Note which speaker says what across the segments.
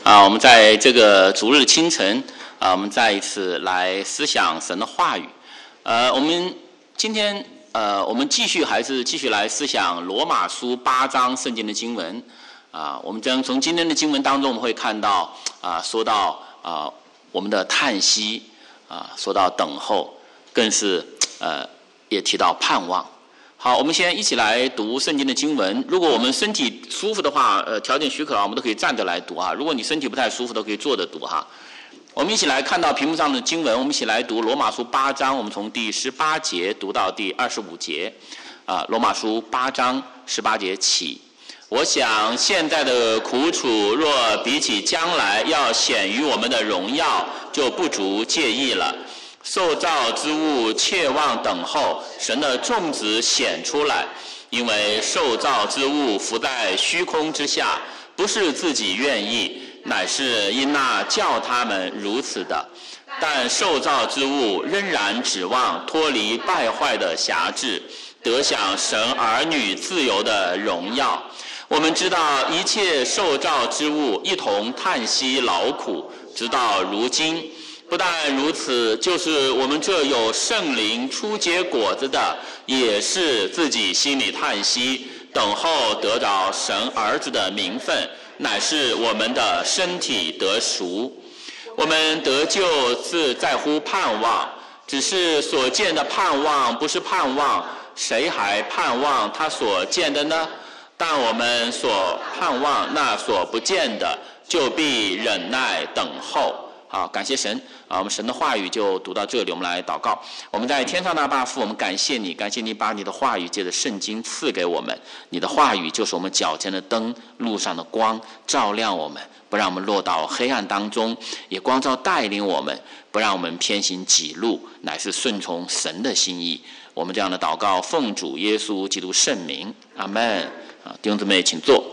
Speaker 1: 我们在这个主日清晨我们再一次来思想神的话语。我们今天我们继续来思想罗马书8章圣经的经文。我们将从今天的经文当中，我们会看到说到我们的叹息说到等候，更是也提到盼望。好，我们先一起来读圣经的经文。如果我们身体舒服的话，条件许可我们都可以站着来读如果你身体不太舒服，都可以坐着读我们一起来看到屏幕上的经文，我们一起来读罗马书8章，我们从第18节读到第25节。罗马书8章18节起。我想现在的苦楚若比起将来要显于我们的荣耀，就不足介意了。受造之物切望等候神的种子显出来，因为受造之物伏在虚空之下，不是自己愿意，乃是因那叫他们如此的。但受造之物仍然指望脱离败坏的辖制，得享神儿女自由的荣耀。我们知道一切受造之物一同叹息劳苦，直到如今。不但如此，就是我们这有圣灵初结果子的，也是自己心里叹息，等候得着神儿子的名分，乃是我们的身体得赎。我们得救是在乎盼望，只是所见的盼望不是盼望，谁还盼望他所见的呢？但我们所盼望那所不见的，就必忍耐等候。好，感谢神我们神的话语就读到这里，我们来祷告。我们在天上的阿爸父，我们感谢你把你的话语借着圣经赐给我们。你的话语就是我们脚前的灯，路上的光，照亮我们，不让我们落到黑暗当中，也光照带领我们，不让我们偏行己路，乃是顺从神的心意。我们这样的祷告奉主耶稣基督圣名，阿们。弟兄姊妹请坐。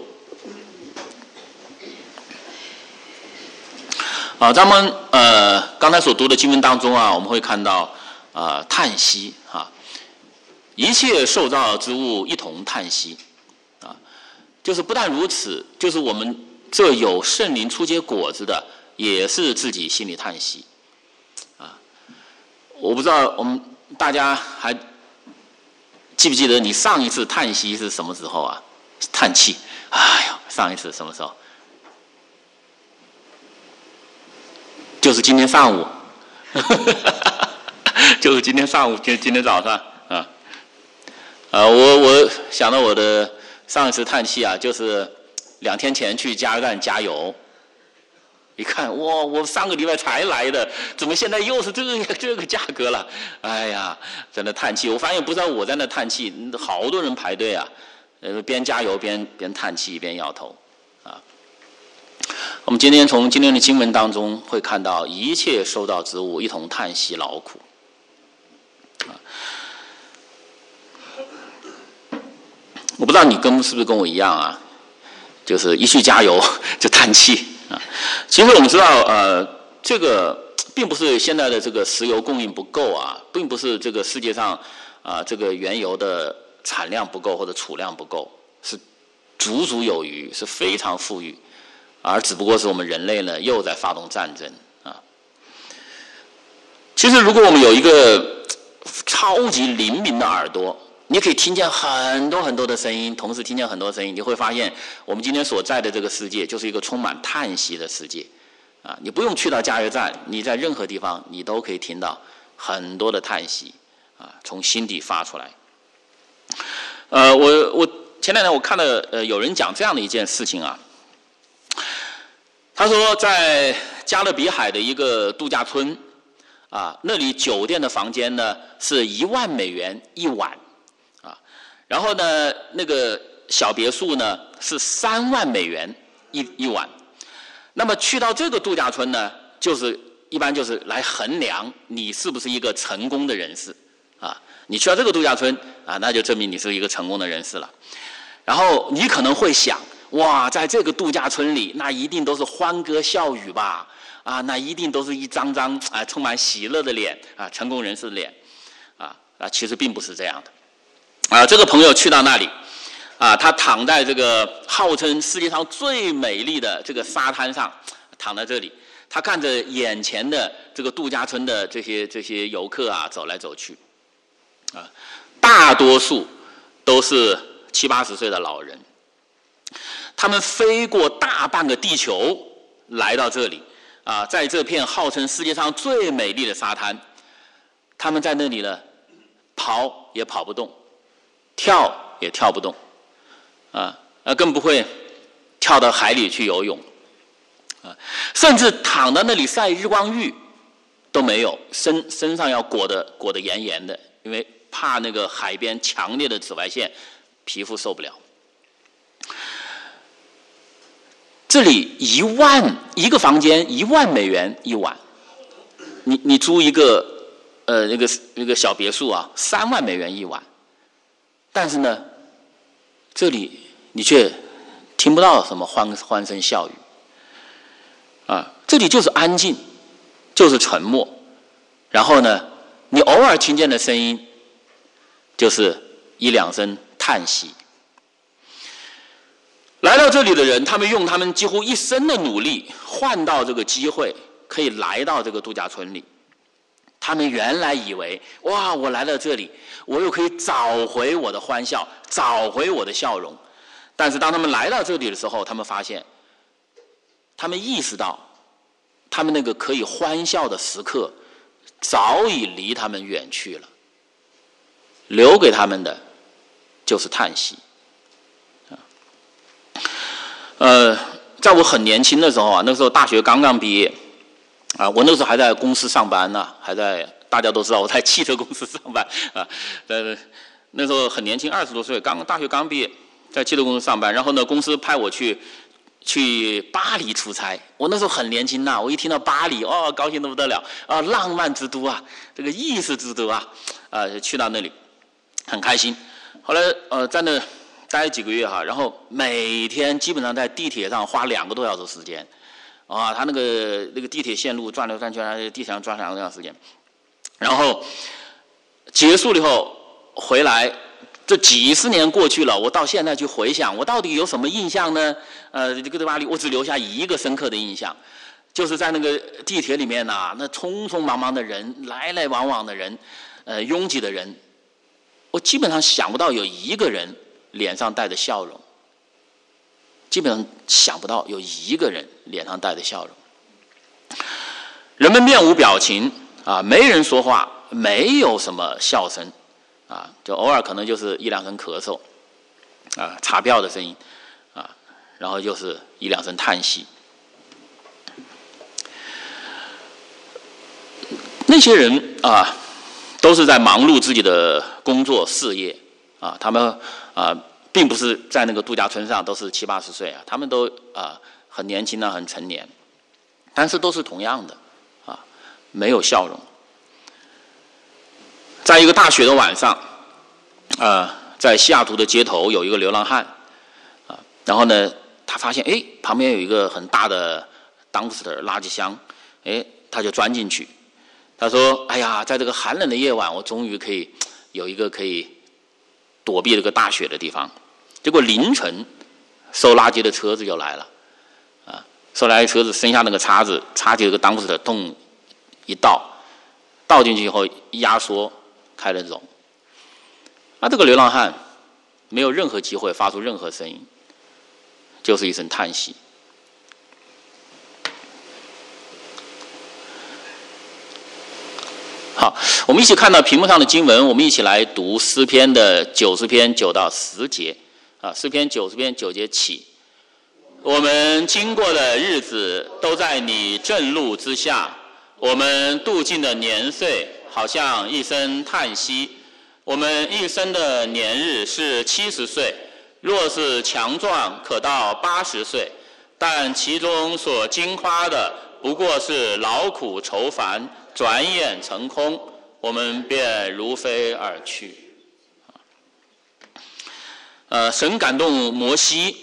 Speaker 1: 咱们刚才所读的经文当中我们会看到叹息一切受造之物一同叹息就是不但如此，就是我们这有圣灵初结果子的，也是自己心里叹息我不知道我们大家还记不记得你上一次叹息是什么时候叹气？上一次什么时候？就是今天上午就是今天上午，今天早上我想到我的上一次叹气就是2天前去加油站加油，一看我上个礼拜才来的，怎么现在又是这个价格了？哎呀，真的叹气。我发现不知道我在那叹气，好多人排队边加油边叹气边摇头我们今天从今天的经文当中会看到，一切受造之物一同叹息劳苦我不知道你是不是跟我一样就是一去加油就叹气其实我们知道这个并不是现在的这个石油供应不够并不是这个世界上这个原油的产量不够或者储量不够，是足足有余，是非常富裕，而只不过是我们人类呢又在发动战争其实如果我们有一个超级灵敏的耳朵，你可以听见很多很多的声音，同时听见很多声音，你会发现我们今天所在的这个世界就是一个充满叹息的世界你不用去到加油站，你在任何地方你都可以听到很多的叹息从心底发出来我前两天我看了有人讲这样的一件事情他说在加勒比海的一个度假村那里酒店的房间呢是$10,000一晚然后呢那个小别墅呢是$30,000一晚。那么去到这个度假村呢，就是一般就是来衡量你是不是一个成功的人士你去到这个度假村那就证明你是一个成功的人士了。然后你可能会想，哇，在这个度假村里，那一定都是欢歌笑语吧那一定都是一张张充满喜乐的脸成功人士的脸其实并不是这样的这个朋友去到那里他躺在这个号称世界上最美丽的这个沙滩上， 躺在这里，他看着眼前的这个度假村的这些游客啊走来走去，啊，大多数都是70、80岁的老人，他们飞过大半个地球来到这里，啊，在这片号称世界上最美丽的沙滩，他们在那里呢，跑也跑不动，跳也跳不动，更不会跳到海里去游泳，甚至躺在那里晒日光浴都没有，身上要裹得严严的，因为怕那个海边强烈的紫外线，皮肤受不了。这里一个房间$10,000一晚，你租一个那个小别墅啊，$30,000一晚，但是呢，这里你却听不到什么欢声笑语，啊，这里就是安静，就是沉默，然后呢，你偶尔听见的声音，就是1、2声叹息。来到这里的人，他们用他们几乎一生的努力换到这个机会，可以来到这个度假村里。他们原来以为，哇，我来到这里，我又可以找回我的欢笑，找回我的笑容。但是当他们来到这里的时候，他们发现，他们意识到，他们那个可以欢笑的时刻，早已离他们远去了。留给他们的，就是叹息。在我很年轻的时候啊，那时候大学刚刚毕业，啊，我那时候还在公司上班呢，大家都知道我在汽车公司上班啊。那时候很年轻，20多岁，大学刚毕业，在汽车公司上班。然后呢，公司派我去巴黎出差。我那时候很年轻呐，我一听到巴黎，哦，高兴得不得了啊，浪漫之都啊，这个艺术之都啊，去到那里很开心。后来在那待几个月哈，然后每天基本上在地铁上花2个多小时时间，啊，他那个地铁线路转来转去，地铁上转2个多小时时间，然后结束了以后回来，这几十年过去了，我到现在去回想，我到底有什么印象呢？这个巴黎，我只留下一个深刻的印象，就是在那个地铁里面呐，那匆匆忙忙的人，来来往往的人，拥挤的人，我基本上想不到有一个人脸上带着笑容，基本上想不到有一个人脸上带着笑容。人们面无表情啊，没人说话，没有什么笑声啊，就偶尔可能就是1、2声咳嗽啊，查票的声音啊，然后就是1、2声叹息。那些人啊，都是在忙碌自己的工作事业啊，他们并不是在那个度假村上都是70、80岁啊，他们都很年轻啊，很成年，但是都是同样的啊，没有笑容。在一个大雪的晚上，在西雅图的街头有一个流浪汉啊，然后呢，他发现旁边有一个很大的 dumpster 垃圾箱，他就钻进去。他说：“哎呀，在这个寒冷的夜晚，我终于可以有一个可以躲避这个大雪的地方。”结果凌晨，收垃圾的车子就来了，收垃圾车子伸下那个叉子，插起这个当时的洞一倒进去以后一压缩开了走。这个流浪汉没有任何机会发出任何声音，就是一声叹息。好，我们一起看到屏幕上的经文，我们一起来读诗篇的90篇9到10节。诗篇90篇9节起，我们经过的日子都在你正路之下，我们度尽的年岁好像一声叹息。我们一生的年日是70岁，若是强壮可到80岁，但其中所经花的不过是劳苦愁烦，转眼成空，我们便如飞而去。神感动摩西，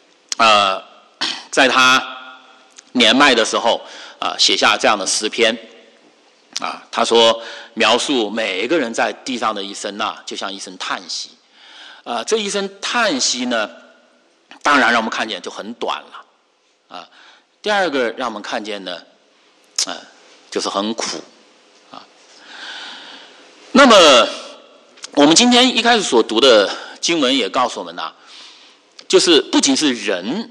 Speaker 1: 在他年迈的时候，写下这样的诗篇，他说描述每一个人在地上的一生就像一声叹息，这一声叹息呢，当然让我们看见就很短了， 第二个让我们看见呢，就是很苦啊。那么我们今天一开始所读的经文也告诉我们呢，就是不仅是人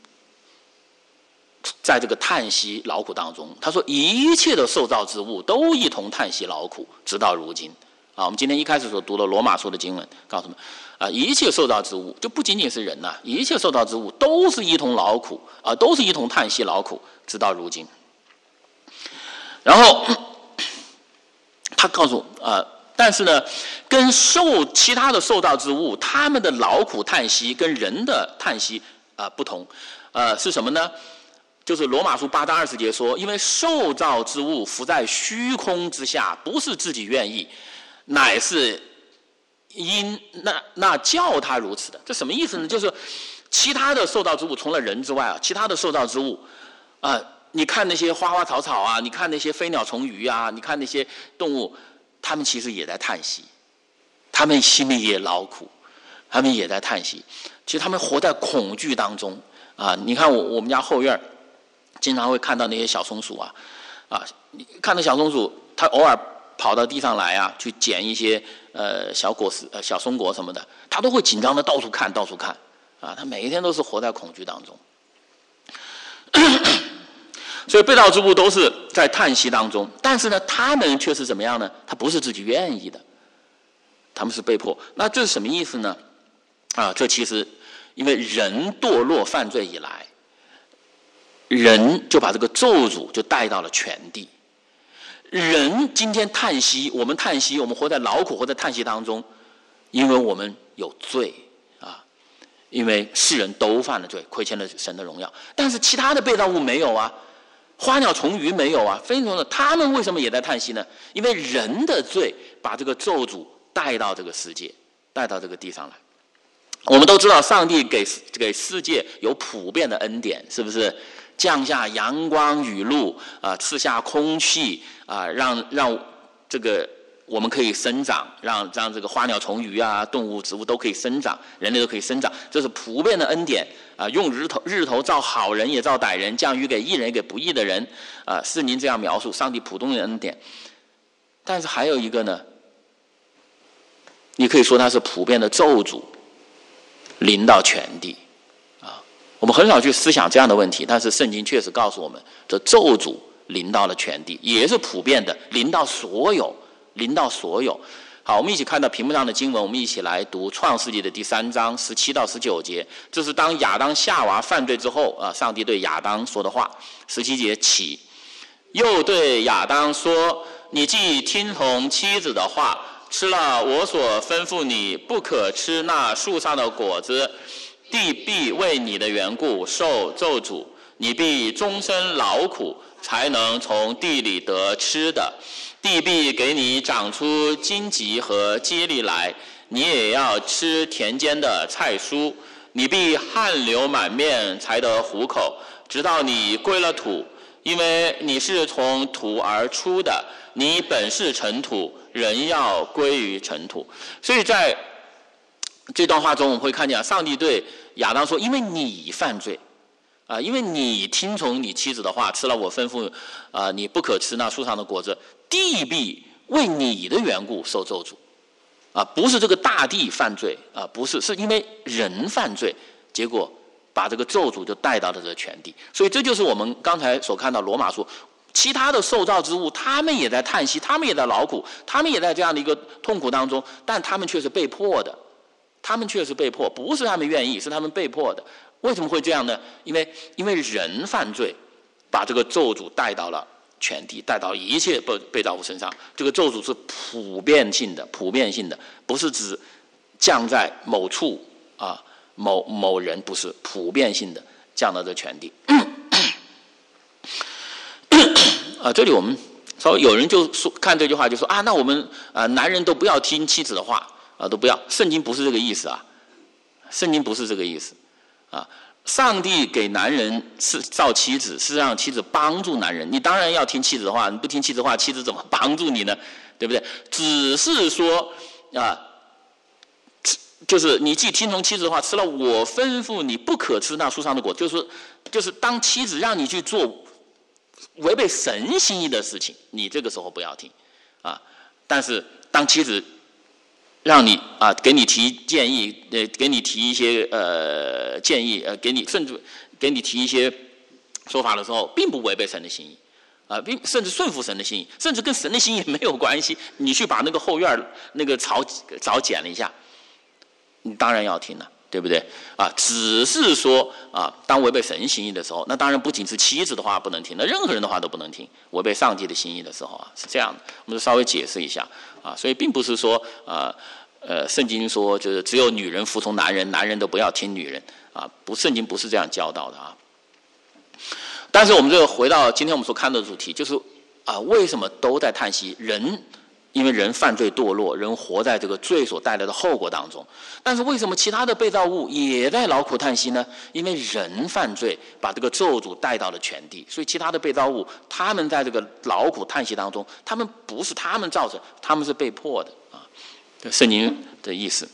Speaker 1: 在这个叹息劳苦当中，他说一切的受造之物都一同叹息劳苦，直到如今。我们今天一开始所读的罗马书的经文告诉我们，一切受造之物就不仅仅是人呐，一切受造之物都是一同劳苦都是一同叹息劳苦，直到如今。然后他告诉但是呢，跟其他的受造之物，他们的劳苦叹息跟人的叹息不同，是什么呢？就是罗马书8章20节说，因为受造之物伏在虚空之下，不是自己愿意，乃是因那叫他如此的。这什么意思呢？就是其他的受造之物，除了人之外其他的受造之物你看那些花花草草你看那些飞鸟虫鱼你看那些动物，他们其实也在叹息，他们心里也劳苦，他们也在叹息。其实他们活在恐惧当中你看我们家后院经常会看到那些小松鼠你看到小松鼠，它偶尔跑到地上来去捡一些小果实小松果什么的，它都会紧张的到处看它每一天都是活在恐惧当中。所以被造之物都是在叹息当中，但是呢，他们却是怎么样呢？他不是自己愿意的，他们是被迫。那这是什么意思呢？这其实因为人堕落犯罪以来，人就把这个咒诅就带到了全地。人今天叹息，我们叹息，我们活在劳苦，活在叹息当中，因为我们有罪因为世人都犯了罪，亏欠了神的荣耀。但是其他的被造物没有花鸟虫鱼没有飞虫的，他们为什么也在叹息呢？因为人的罪把这个咒诅带到这个世界，带到这个地上来。我们都知道上帝给世界有普遍的恩典，是不是？降下阳光雨露赐下空气让这个我们可以生长，让这个花鸟虫鱼动物植物都可以生长，人类都可以生长，这是普遍的恩典用日头照好人也照歹人，降雨给义人也给不义的人是您这样描述上帝普通的恩典。但是还有一个呢，你可以说它是普遍的咒诅临到全地我们很少去思想这样的问题，但是圣经确实告诉我们，这咒诅临到了全地，也是普遍的，临到所有。好，我们一起看到屏幕上的经文，我们一起来读创世纪的第3章17到19节。这是当亚当夏娃犯罪之后上帝对亚当说的话。17节起，又对亚当说，你既听从妻子的话，吃了我所吩咐你不可吃那树上的果子，地必为你的缘故受咒诅，你必终身劳苦，才能从地里得吃的。地必给你长出荆棘和蒺藜来，你也要吃田间的菜蔬。你必汗流满面才得糊口，直到你归了土，因为你是从土而出的，你本是尘土，人要归于尘土。所以在这段话中，我们会看见上帝对亚当说，因为你犯罪因为你听从你妻子的话，吃了我吩咐你不可吃那树上的果子，地必为你的缘故受咒诅不是这个大地犯罪不是，是因为人犯罪，结果把这个咒诅就带到了这个全地。所以这就是我们刚才所看到罗马书，其他的受造之物他们也在叹息，他们也在劳苦，他们也在这样的一个痛苦当中，但他们却是被迫的，不是他们愿意，是他们被迫的。为什么会这样呢？因为人犯罪，把这个咒诅带到了全地，带到一切被造物身上。这个咒诅是普遍性的，不是指降在某处某人，不是普遍性的降到这全地。这里我们稍微有人就说看这句话就说那我们男人都不要听妻子的话都不要。圣经不是这个意思圣经不是这个意思上帝给男人是造妻子，是让妻子帮助男人。你当然要听妻子的话，你不听妻子的话，妻子怎么帮助你呢？对不对？只是说就是你既听从妻子的话，吃了我吩咐你不可吃那树上的果，就是当妻子让你去做违背神心意的事情，你这个时候不要听啊。但是当妻子让你给你提建议，给你提一些建议，甚至给你提一些说法的时候，并不违背神的心意甚至顺服神的心意，甚至跟神的心意没有关系。你去把那个后院那个草剪了一下，你当然要听了，对不对只是说当违背神心意的时候，那当然不仅是妻子的话不能听，那任何人的话都不能听。违背上帝的心意的时候是这样的，我们就稍微解释一下所以并不是说圣经说就是只有女人服从男人，男人都不要听女人圣经不是这样教导的但是我们这个回到今天我们所看到的主题，就是为什么都在叹息？因为人犯罪堕落，人活在这个罪所带来的后果当中。但是为什么其他的被造物也在劳苦叹息呢？因为人犯罪把这个咒诅带到了全地，所以其他的被造物他们在这个劳苦叹息当中，他们不是他们造成，他们是被迫的这圣经的意思。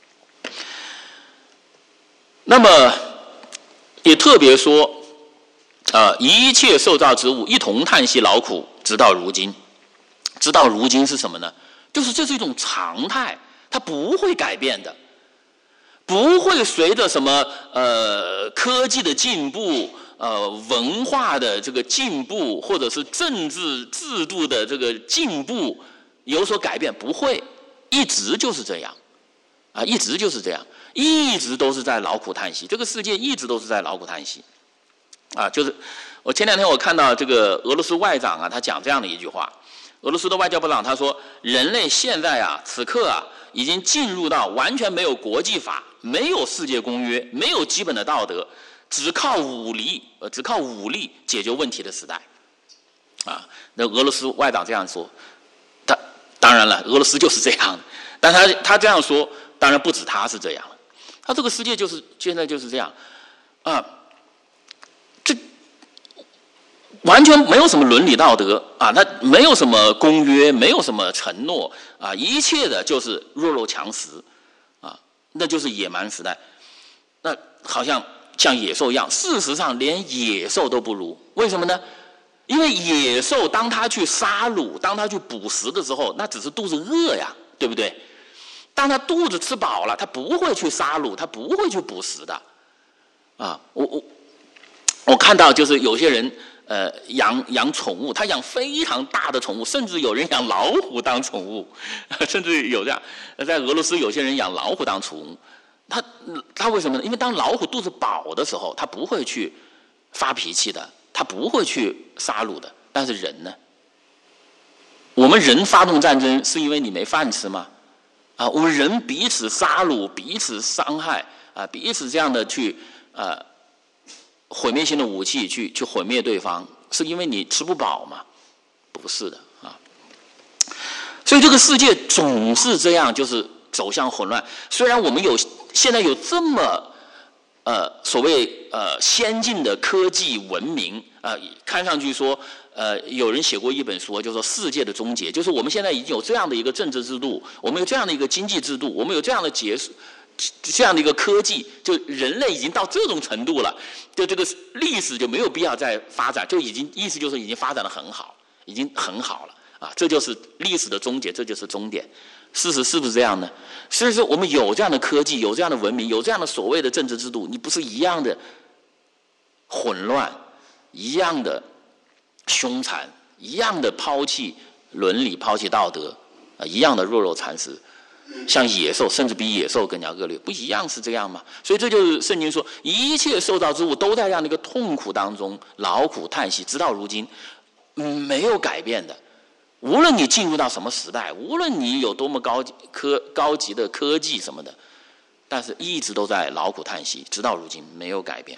Speaker 1: 那么也特别说一切受造之物一同叹息劳苦，直到如今。直到如今是什么呢？就是这是一种常态，它不会改变的，不会随着什么科技的进步文化的这个进步，或者是政治制度的这个进步有所改变，不会，一直就是这样一直就是这样，一直都是在劳苦叹息，这个世界一直都是在劳苦叹息就是我前2天我看到这个俄罗斯外长他讲这样的一句话。俄罗斯的外交部长他说，人类现在此刻已经进入到完全没有国际法，没有世界公约，没有基本的道德，只靠武力解决问题的时代那俄罗斯外长这样说，当然了，俄罗斯就是这样的，但他这样说，当然不止他是这样了，他这个世界现在就是这样这完全没有什么伦理道德它没有什么公约，没有什么承诺一切的就是弱肉强食那就是野蛮时代，那好像野兽一样。事实上连野兽都不如，为什么呢？因为野兽当他去杀戮，当他去捕食的时候，那只是肚子饿呀，对不对？当他肚子吃饱了，他不会去杀戮，他不会去捕食的我看到就是有些人养宠物，他养非常大的宠物，甚至有人养老虎当宠物，甚至有这样，在俄罗斯有些人养老虎当宠物。他为什么呢？因为当老虎肚子饱的时候，他不会去发脾气的，他不会去杀戮的。但是人呢？我们人发动战争是因为你没饭吃吗？我们人彼此杀戮，彼此伤害彼此这样的去毁灭性的武器去毁灭对方，是因为你吃不饱吗？不是的所以这个世界总是这样，就是走向混乱。虽然我们现在有这么所谓先进的科技文明看上去说有人写过一本书，就是说世界的终结，就是我们现在已经有这样的一个政治制度，我们有这样的一个经济制度，我们有这样的这样的一个科技，就人类已经到这种程度了，就这个历史就没有必要再发展，就意思就是已经发展得很好，已经很好了这就是历史的终结，这就是终点。事实是不是这样呢？所以说我们有这样的科技，有这样的文明，有这样的所谓的政治制度，你不是一样的混乱，一样的凶残，一样的抛弃伦理，抛弃道德一样的弱肉强食，像野兽，甚至比野兽更加恶劣，不一样是这样吗？所以这就是圣经说，一切受造之物都在这样的一个痛苦当中劳苦叹息，直到如今没有改变的。无论你进入到什么时代，无论你有多么高级的科技什么的，但是一直都在劳苦叹息，直到如今没有改变。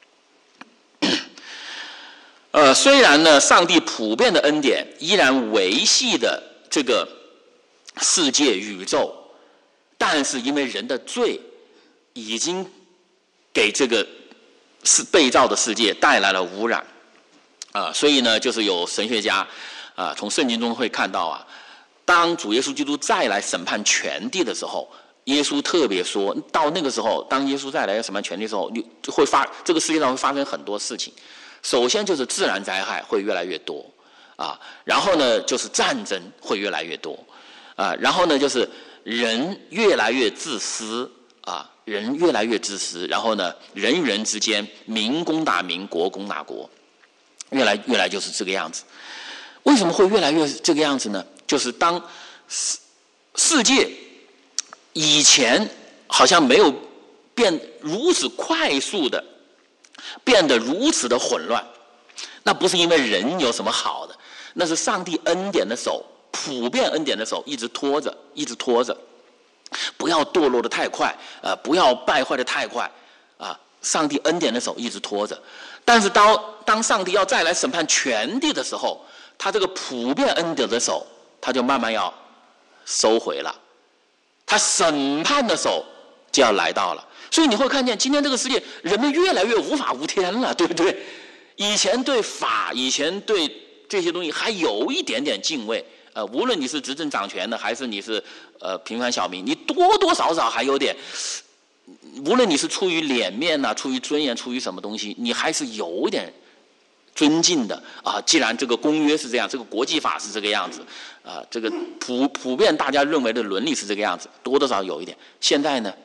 Speaker 1: 虽然呢，上帝普遍的恩典依然维系的这个世界宇宙，但是因为人的罪已经给这个被造的世界带来了污染所以呢，就是有神学家从圣经中会看到当主耶稣基督再来审判全地的时候， 耶稣特别说，到那个时候，当耶稣再来审判权力的时候，你这个世界上会发生很多事情。首先就是自然灾害会越来越多啊，然后呢就是战争会越来越多啊，然后呢就是人越来越自私啊，人越来越自私，然后呢人与人之间民攻打民，国攻打国，越来就是这个样子。为什么会越来越这个样子呢？就是当世界以前好像没有变如此快速的变得如此的混乱，那不是因为人有什么好的，那是上帝恩典的手，普遍恩典的手一直拖着，不要堕落的太快，不要败坏的太快啊！上帝恩典的手一直拖着，但是当上帝要再来审判全地的时候，他这个普遍恩典的手，他就慢慢要收回了，他审判的手就要来到了。所以你会看见今天这个世界人们越来越无法无天了，对不对？以前对法，以前对这些东西还有一点点敬畏，无论你是执政掌权的还是你是平凡小民，你多多少少还有点，无论你是出于脸面啊，出于尊严，出于什么东西，你还是有一点尊敬的啊。既然这个公约是这样，这个国际法是这个样子啊，这个普遍大家认为的伦理是这个样子，多多少少有一点。现在呢，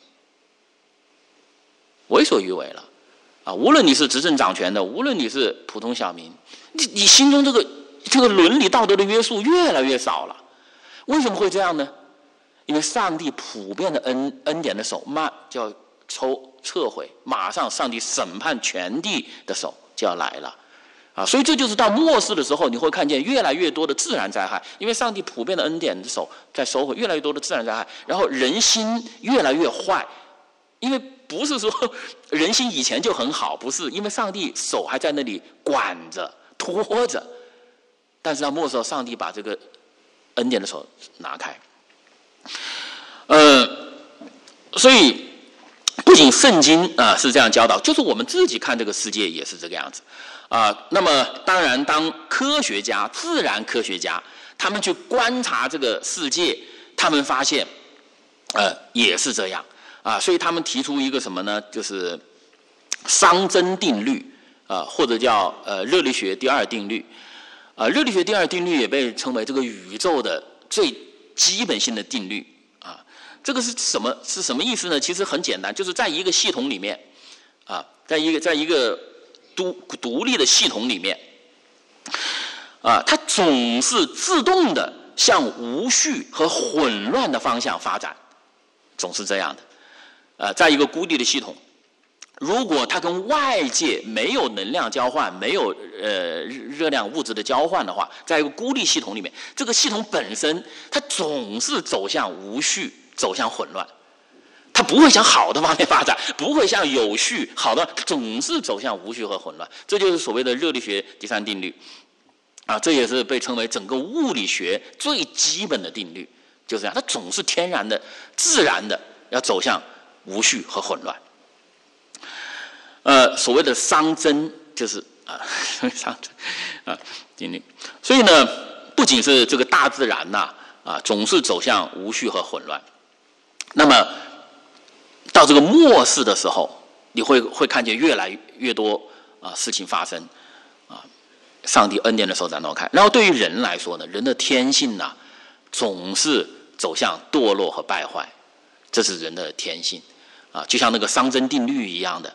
Speaker 1: 为所欲为了啊！无论你是执政掌权的，无论你是普通小民，你心中这个伦理道德的约束越来越少了。为什么会这样呢？因为上帝普遍的恩典的手就要撤回，马上上帝审判全地的手就要来了啊！所以这就是到末世的时候，你会看见越来越多的自然灾害，因为上帝普遍的恩典的手在收回越来越多的自然灾害，然后人心越来越坏，因为不是说人心以前就很好，不是，因为上帝手还在那里管着拖着，但是到末世上帝把这个恩典的手拿开。所以不仅圣经是这样教导，就是我们自己看这个世界也是这个样子啊。那么当然，当科学家、自然科学家他们去观察这个世界，他们发现也是这样啊。所以他们提出一个什么呢？就是熵增定律或者叫热力学第二定律热力学第二定律也被称为这个宇宙的最基本性的定律啊。这个是什么意思呢？其实很简单，就是在一个系统里面啊，在一个独立的系统里面啊，它总是自动的向无序和混乱的方向发展，总是这样的。在一个孤立的系统，如果它跟外界没有能量交换，没有热量物质的交换的话，在一个孤立系统里面，这个系统本身它总是走向无序，走向混乱，它不会向好的方面发展，不会向有序好的，总是走向无序和混乱。这就是所谓的热力学第三定律啊，这也是被称为整个物理学最基本的定律，就是这样，它总是天然的、自然的要走向无序和混乱。所谓的熵增就是熵增定律。所以呢，不仅是这个大自然总是走向无序和混乱。那么到这个末世的时候，你会看见越来越多事情发生上帝恩典的手在挪开。然后对于人来说呢，人的天性总是走向堕落和败坏，这是人的天性就像那个熵增定律一样的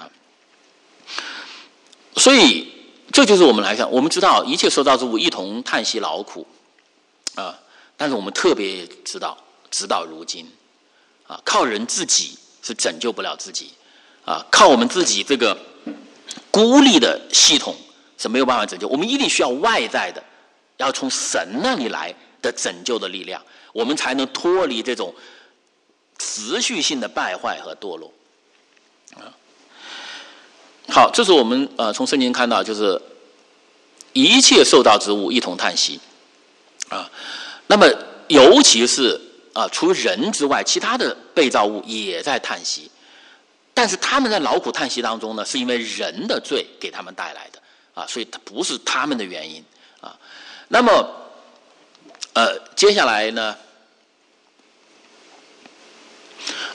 Speaker 1: 所以这就是我们来讲，我们知道一切受造之物一同叹息劳苦但是我们特别知道，直到如今靠人自己是拯救不了自己靠我们自己这个孤立的系统是没有办法拯救，我们一定需要外在的，要从神那里来的拯救的力量，我们才能脱离这种持续性的败坏和堕落好，这是我们从圣经看到，就是一切受造之物一同叹息那么尤其是除人之外，其他的被造物也在叹息，但是他们在劳苦叹息当中呢，是因为人的罪给他们带来的所以它不是他们的原因那么接下来呢，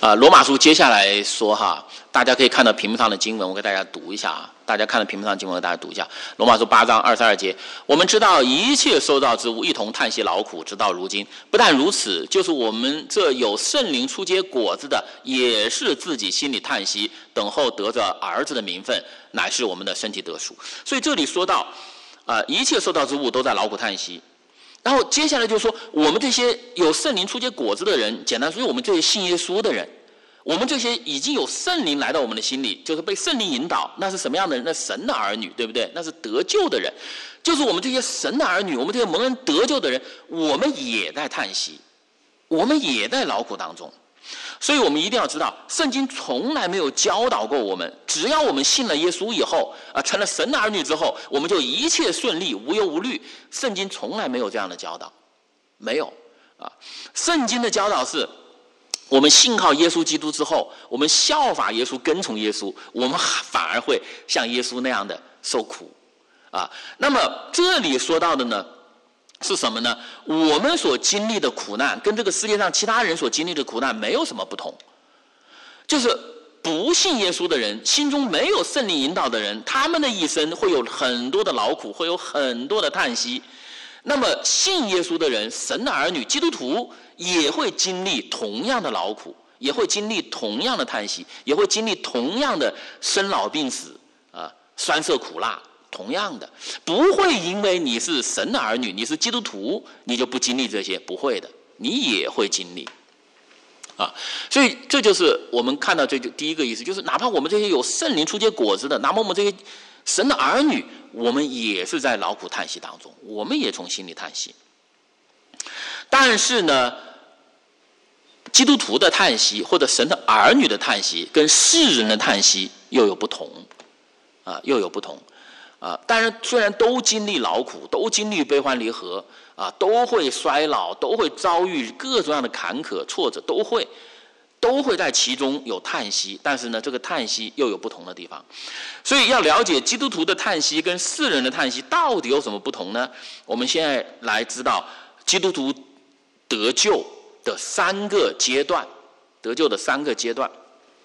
Speaker 1: 罗马书接下来说哈，大家可以看到屏幕上的经文，我给大家读一下啊。大家看到屏幕上的经文，大家读一下。罗马书8章22节，我们知道一切受造之物一同叹息劳苦，直到如今。不但如此，就是我们这有圣灵初结果子的，也是自己心里叹息，等候得着儿子的名分，乃是我们的身体得赎。所以这里说到，一切受造之物都在劳苦叹息。然后接下来就说，我们这些有圣灵初结果子的人，简单说，我们这些信耶稣的人，我们这些已经有圣灵来到我们的心里，就是被圣灵引导，那是什么样的人？那神的儿女，对不对？那是得救的人，就是我们这些神的儿女，我们这些蒙恩得救的人，我们也在叹息，我们也在劳苦当中。所以我们一定要知道，圣经从来没有教导过我们，只要我们信了耶稣以后，成了神的儿女之后，我们就一切顺利，无忧无虑。圣经从来没有这样的教导，没有啊。圣经的教导是，我们信靠耶稣基督之后，我们效法耶稣，跟从耶稣，我们反而会像耶稣那样的受苦啊。那么这里说到的呢，是什么呢？我们所经历的苦难跟这个世界上其他人所经历的苦难没有什么不同，就是不信耶稣的人，心中没有圣灵引导的人，他们的一生会有很多的劳苦，会有很多的叹息。那么信耶稣的人，神的儿女，基督徒也会经历同样的劳苦，也会经历同样的叹息，也会经历同样的生老病死酸涩苦辣，同样的，不会因为你是神的儿女，你是基督徒，你就不经历这些，不会的，你也会经历所以这就是我们看到这就第一个意思，就是哪怕我们这些有圣灵初结果子的，哪怕我们这些神的儿女，我们也是在劳苦叹息当中，我们也从心里叹息。但是呢，基督徒的叹息或者神的儿女的叹息跟世人的叹息又有不同又有不同当然虽然都经历劳苦，都经历悲欢离合都会衰老，都会遭遇各种各样的坎坷挫折，都会在其中有叹息，但是呢，这个叹息又有不同的地方。所以要了解基督徒的叹息跟世人的叹息到底有什么不同呢？我们现在来知道基督徒得救的3个阶段，得救的3个阶段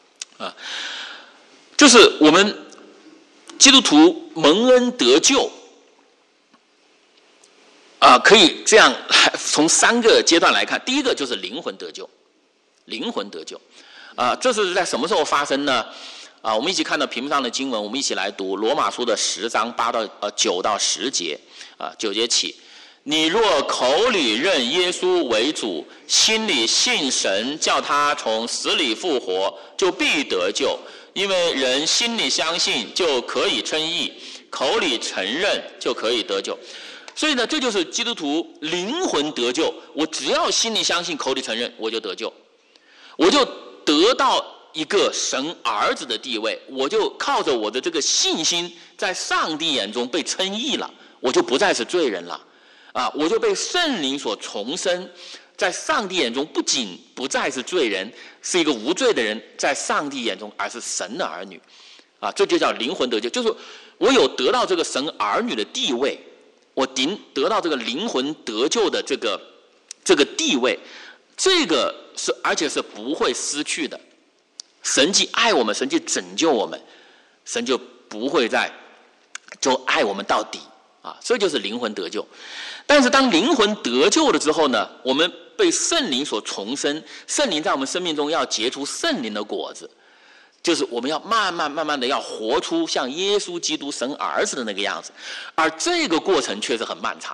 Speaker 1: 就是我们基督徒蒙恩得救可以这样从3个阶段来看。第一个就是灵魂得救，灵魂得救这是在什么时候发生呢？我们一起看到屏幕上的经文，我们一起来读罗马书的10章9到10节9节起，你若口里认耶稣为主，心里信神叫他从死里复活，就必得救。因为人心里相信就可以称义，口里承认就可以得救。所以呢，这就是基督徒灵魂得救。我只要心里相信，口里承认，我就得救，我就得到一个神儿子的地位，我就靠着我的这个信心，在上帝眼中被称义了，我就不再是罪人了我就被圣灵所重生，在上帝眼中不仅不再是罪人，是一个无罪的人，在上帝眼中而是神的儿女这就叫灵魂得救。就是我有得到这个神儿女的地位，我得到这个灵魂得救的这个地位，这个是而且是不会失去的。神既爱我们，神既拯救我们，神就不会就爱我们到底这就是灵魂得救。但是当灵魂得救了之后呢，我们被圣灵所重生，圣灵在我们生命中要结出圣灵的果子，就是我们要慢慢的要活出像耶稣基督神儿子的那个样子，而这个过程确实很漫长，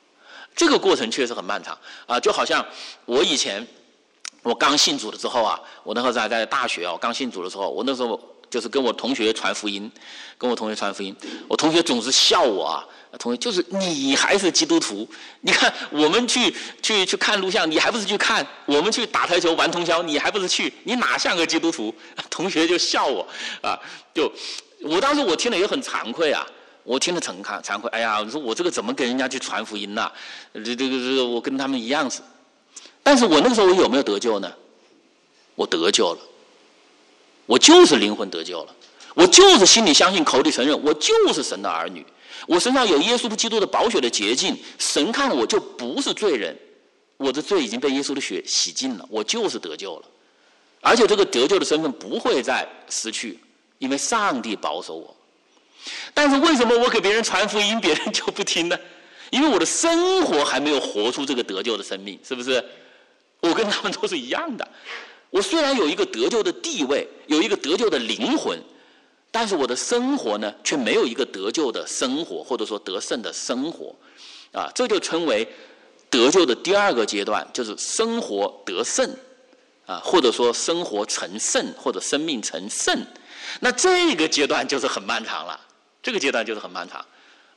Speaker 1: 就好像我刚信主了之后我那时候在大学我刚信主的时候，我那时候就是跟我同学传福音，我同学总是笑我同学就是你还是基督徒，你看我们去看录像，你还不是去看，我们去打台球玩通宵，你还不是去，你哪像个基督徒？同学就笑我我当时我听了也很惭愧我听了很惭愧，哎呀，我说我这个怎么跟人家去传福音呢？这个我跟他们一样子。但是我那个时候我有没有得救呢？我得救了，我就是灵魂得救了，我就是心里相信，口里承认，我就是神的儿女，我身上有耶稣基督的宝血的洁净，神看我就不是罪人，我的罪已经被耶稣的血洗净了，我就是得救了而且这个得救的身份不会再失去，因为上帝保守我。但是为什么我给别人传福音，别人就不听呢？因为我的生活还没有活出这个得救的生命，是不是？我跟他们都是一样的。我虽然有一个得救的地位，有一个得救的灵魂，但是我的生活呢，却没有一个得救的生活，或者说得胜的生活。这就称为得救的第二个阶段，就是生活得胜，或者说生活成圣，或者生命成圣。那这个阶段就是很漫长了，这个阶段就是很漫长。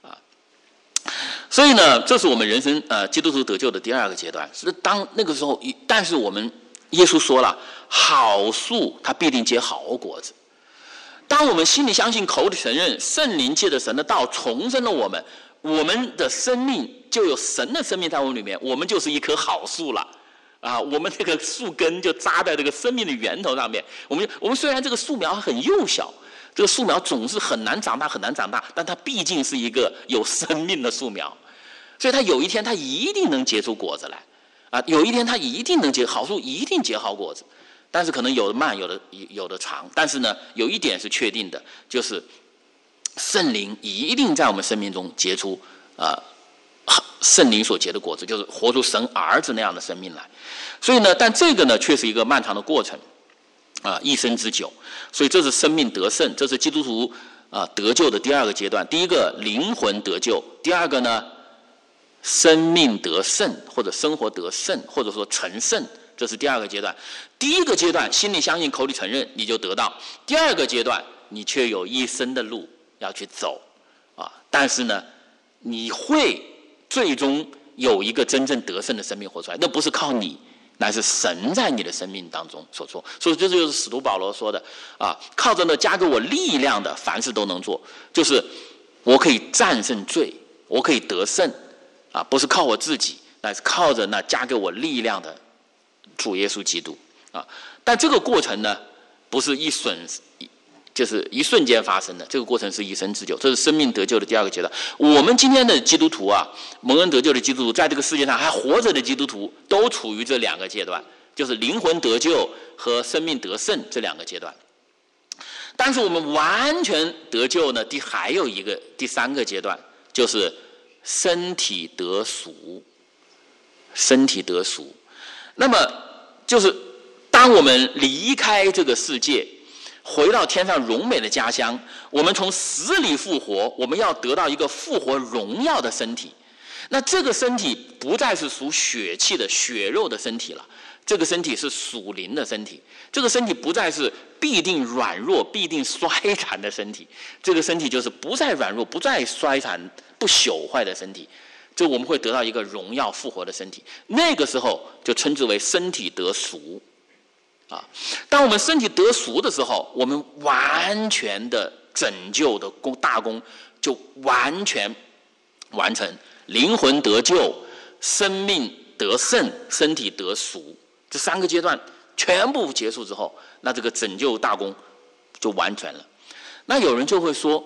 Speaker 1: 所以呢，这是我们人生基督徒得救的第二个阶段。是当那个时候，但是我们耶稣说了，好树它必定结好果子。当我们心里相信，口里承认，圣灵借着神的道重生了我们，我们的生命就有神的生命在我们里面，我们就是一棵好树了。我们这个树根就扎在这个生命的源头上面。我们虽然这个树苗很幼小，这个树苗总是很难长大，很难长大，但它毕竟是一个有生命的树苗，所以它有一天它一定能结出果子来。有一天它一定能结好树，一定结好果子。但是可能有的慢，有的长。但是呢，有一点是确定的，就是圣灵一定在我们生命中结出圣灵所结的果子，就是活出神儿子那样的生命来。所以呢，但这个呢，却是一个漫长的过程，一生之久。所以这是生命得胜，这是基督徒得救的第二个阶段。第一个灵魂得救，第二个呢，生命得胜，或者生活得胜，或者说成圣，这是第二个阶段。第一个阶段，心里相信，口里承认，你就得到；第二个阶段，你却有一生的路要去走，但是呢，你会最终有一个真正得胜的生命活出来，那不是靠你，乃是神在你的生命当中所做。所以这就是使徒保罗说的靠着呢加给我力量的，凡事都能做，就是我可以战胜罪，我可以得胜不是靠我自己，乃是靠着那加给我力量的主耶稣基督但这个过程呢，不是就是一瞬间发生的，这个过程是一生之久。这是生命得救的第二个阶段。我们今天的基督徒蒙恩得救的基督徒，在这个世界上还活着的基督徒，都处于这两个阶段，就是灵魂得救和生命得胜这两个阶段。但是我们完全得救呢，还有一个第三个阶段，就是身体得赎。身体得赎，那么就是当我们离开这个世界，回到天上荣美的家乡，我们从死里复活，我们要得到一个复活荣耀的身体。那这个身体不再是属血气的血肉的身体了，这个身体是属灵的身体。这个身体不再是必定软弱、必定衰残的身体，这个身体就是不再软弱、不再衰残、不朽坏的身体。这我们会得到一个荣耀复活的身体，那个时候就称之为身体得赎。当我们身体得赎的时候，我们完全的拯救的大功就完全完成，灵魂得救，生命得胜，身体得赎，这三个阶段全部结束之后，那这个拯救大功就完全了。那有人就会说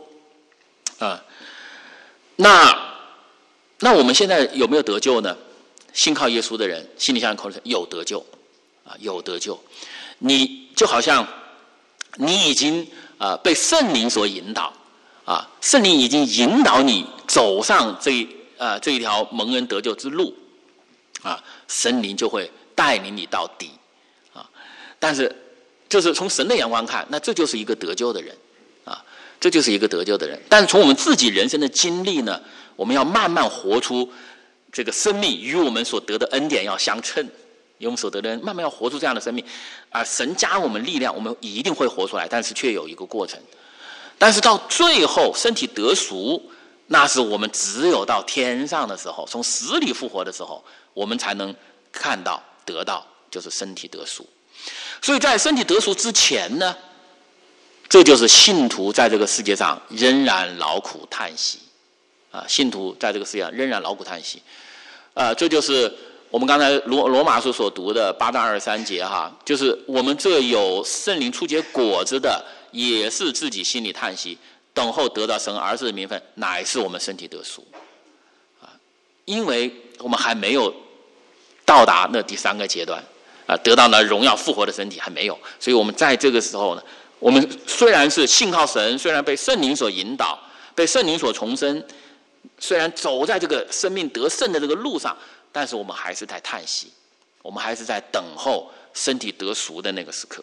Speaker 1: 那我们现在有没有得救呢？信靠耶稣的人，心里相信口里有得救有得救。你就好像你已经被圣灵所引导圣灵已经引导你走上这一条蒙恩得救之路神灵就会带领你到底但是就是从神的眼光看，那这就是一个得救的人这就是一个得救的人。但是从我们自己人生的经历呢，我们要慢慢活出这个生命与我们所得的恩典要相称，与我们所得的慢慢要活出这样的生命神加我们力量，我们一定会活出来，但是却有一个过程。但是到最后身体得赎，那是我们只有到天上的时候，从死里复活的时候，我们才能看到得到，就是身体得赎。所以在身体得赎之前呢，这就是信徒在这个世界上仍然劳苦叹息信徒在这个世界上仍然劳苦叹息这就是我们刚才罗马书所读的8章23节就是我们这有圣灵初结果子的，也是自己心里叹息，等候得到神儿子的名分，乃是我们身体得赎因为我们还没有到达那第三个阶段， 得到了荣耀复活的身体，还没有。所以我们在这个时候呢，我们虽然是信靠神，虽然被圣灵所引导，被圣灵所重生，虽然走在这个生命得胜的这个路上，但是我们还是在叹息，我们还是在等候身体得赎的那个时刻。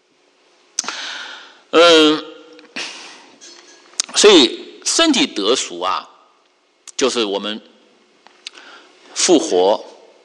Speaker 1: 所以身体得赎啊，就是我们复活。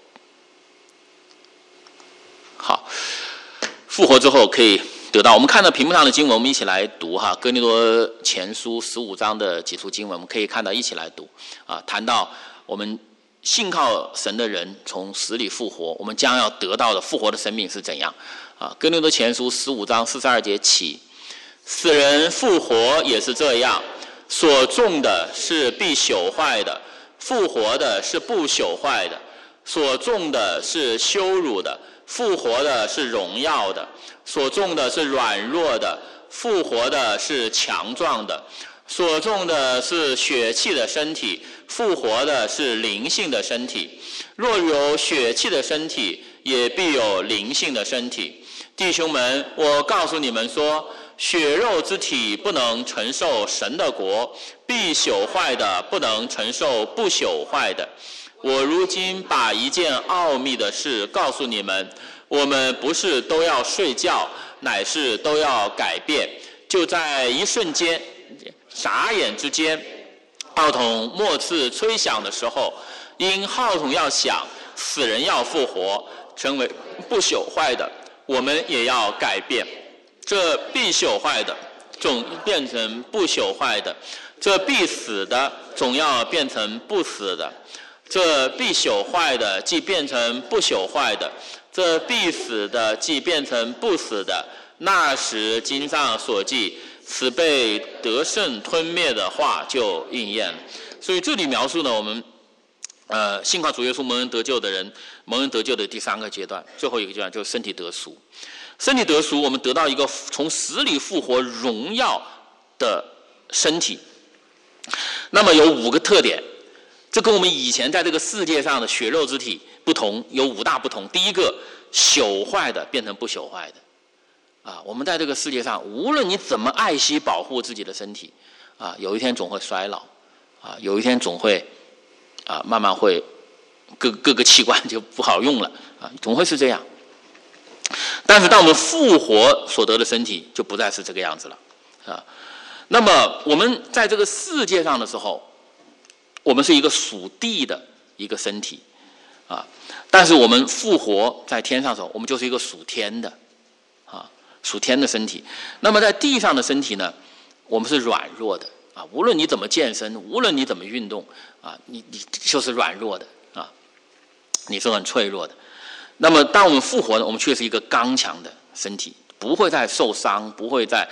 Speaker 1: 好，复活之后可以得到。我们看到屏幕上的经文，我们一起来读哈，哥林多前书15章的几处经文，我们可以看到，一起来读啊。谈到我们信靠神的人从死里复活，我们将要得到的复活的生命是怎样啊？哥林多前书15章42节起，死人复活也是这样，所种的是必朽坏的，复活的是不朽坏的；所种的是羞辱的，复活的是荣耀的；所种的是软弱的，复活的是强壮的；所种的是血气的身体，复活的是灵性的身体。若有血气的身体，也必有灵性的身体。弟兄们，我告诉你们说，血肉之体不能承受神的国，必朽坏的不能承受不朽坏的。我如今把一件奥秘的事告诉你们，我们不是都要睡觉，乃是都要改变。就在一瞬间，眨眼之间，号筒末次吹响的时候，因号筒要响，死人要复活，成为不朽坏的，我们也要改变。这必朽坏的总变成不朽坏的，这必死的总要变成不死的。这必朽坏的既变成不朽坏的，这必死的既变成不死的。那时经上所记，此被得胜吞灭的话就应验了。所以这里描述呢，我们信靠主耶稣蒙恩得救的人，蒙恩得救的第3个阶段，最后一个阶段就是身体得赎。身体得赎，我们得到一个从死里复活荣耀的身体。那么有5个特点，这跟我们以前在这个世界上的血肉之体不同，有5大不同。第一个，朽坏的变成不朽坏的啊！我们在这个世界上，无论你怎么爱惜保护自己的身体啊，有一天总会衰老啊，有一天总会慢慢会各个器官就不好用了啊，总会是这样。但是当我们复活所得的身体就不再是这个样子了啊。那么我们在这个世界上的时候，我们是一个属地的一个身体啊，但是我们复活在天上的时候，我们就是一个属天的啊，属天的身体。那么在地上的身体呢，我们是软弱的啊，无论你怎么健身，无论你怎么运动啊，你就是软弱的啊，你是很脆弱的。那么当我们复活呢，我们却是一个刚强的身体，不会再受伤，不会再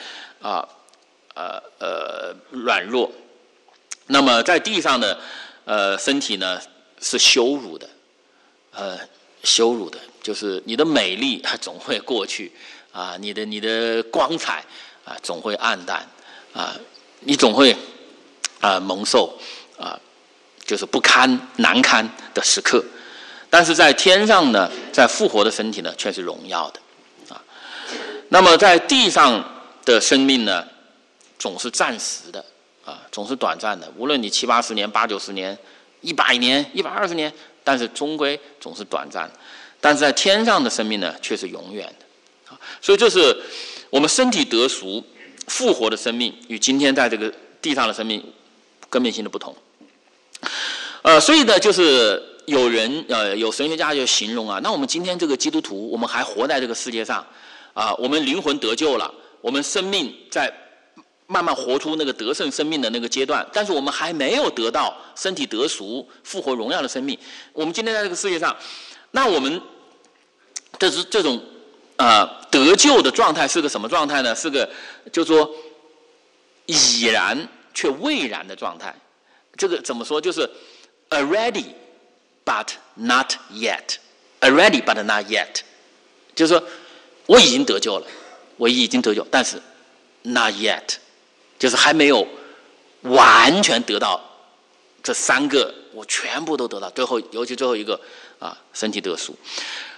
Speaker 1: 软弱。那么在地上的身体呢是羞辱的，羞辱的，就是你的美丽它总会过去啊，你的光彩啊总会暗淡啊，你总会蒙受就是不堪难堪的时刻。但是在天上呢，在复活的身体呢，却是荣耀的啊。那么在地上的生命呢，总是暂时的啊，总是短暂的。无论你70、80年、80、90年、100年、120年，但是终归总是短暂。但是在天上的生命呢，却是永远的啊。所以这是我们身体得赎、复活的生命与今天在这个地上的生命根本性的不同。所以呢，就是有人有神学家就形容啊，那我们今天这个基督徒，我们还活在这个世界上啊，我们灵魂得救了，我们生命在慢慢活出那个得胜生命的那个阶段，但是我们还没有得到身体得赎、复活荣耀的生命。我们今天在这个世界上，那我们这种得救的状态是个什么状态呢？是个就是说已然却未然的状态。这个怎么说？就是 already but not yet， already but not yet， 就是说我已经得救了，我已经得救，但是 not yet， 就是还没有完全得到这3个，我全部都得到。尤其最后一个身体得赎。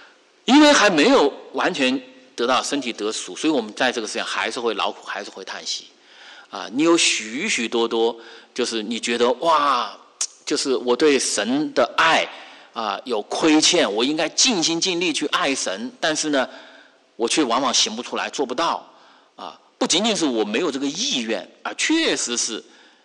Speaker 1: 因为还没有完全得到身体得赎，所以我们在这个世界上还是会劳苦，还是会叹息。你有许许多多，就是你觉得哇，就是我对神的爱有亏欠，我应该尽心尽力去爱神，但是呢，我却往往行不出来，做不到。不仅仅是我没有这个意愿，确实是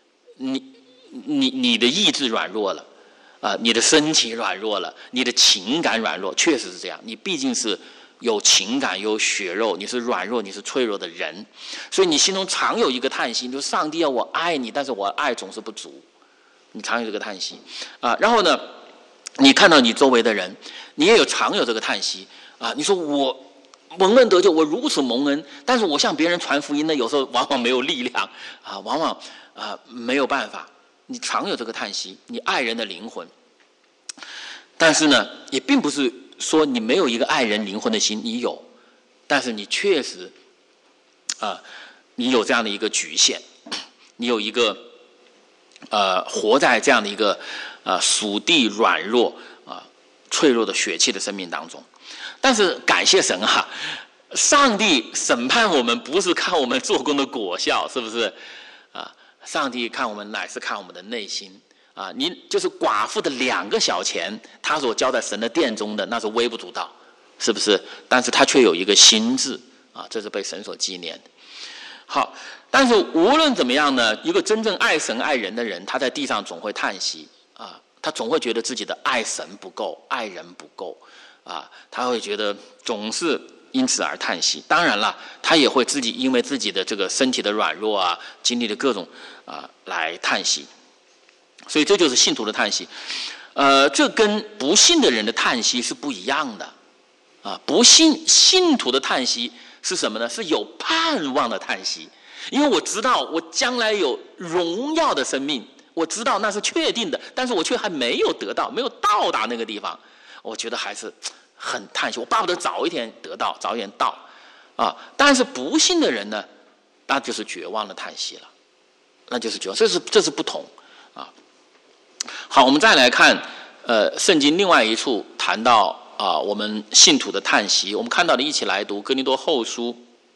Speaker 1: 你的意志软弱了，你的身体软弱了，你的情感软弱，确实是这样。你毕竟是有情感有血肉，你是软弱，你是脆弱的人，所以你心中常有一个叹息，就是上帝我爱你，但是我爱总是不足，你常有这个叹息然后呢，你看到你周围的人，你也常有这个叹息你说我蒙恩得救，我如此蒙恩，但是我向别人传福音呢，有时候往往没有力量往往没有办法。你常有这个叹息，你爱人的灵魂，但是呢，也并不是说你没有一个爱人灵魂的心，你有，但是你确实你有这样的一个局限，你有一个活在这样的一个属地软弱脆弱的血气的生命当中。但是感谢神上帝审判我们不是看我们做工的果效，是不是上帝看我们乃是看我们的内心你就是寡妇的2个小钱，他所交在神的殿中的，那是微不足道，是不是？但是他却有一个心志这是被神所纪念的。好，但是无论怎么样呢，一个真正爱神爱人的人，他在地上总会叹息他总会觉得自己的爱神不够，爱人不够他会觉得总是因此而叹息。当然了，他也会自己因为自己的这个身体的软弱经历的各种来叹息。所以这就是信徒的叹息这跟不信的人的叹息是不一样的信徒的叹息是什么呢？是有盼望的叹息。因为我知道我将来有荣耀的生命，我知道那是确定的，但是我却还没有得到，没有到达那个地方，我觉得还是很叹息，我巴不得早一点得到，早一点到但是不信的人呢，那就是绝望的叹息了，那就是绝望，这是不同好，我们再来看圣经另外一处谈到我们信徒的叹息，我们看到的一起来读哥林多后书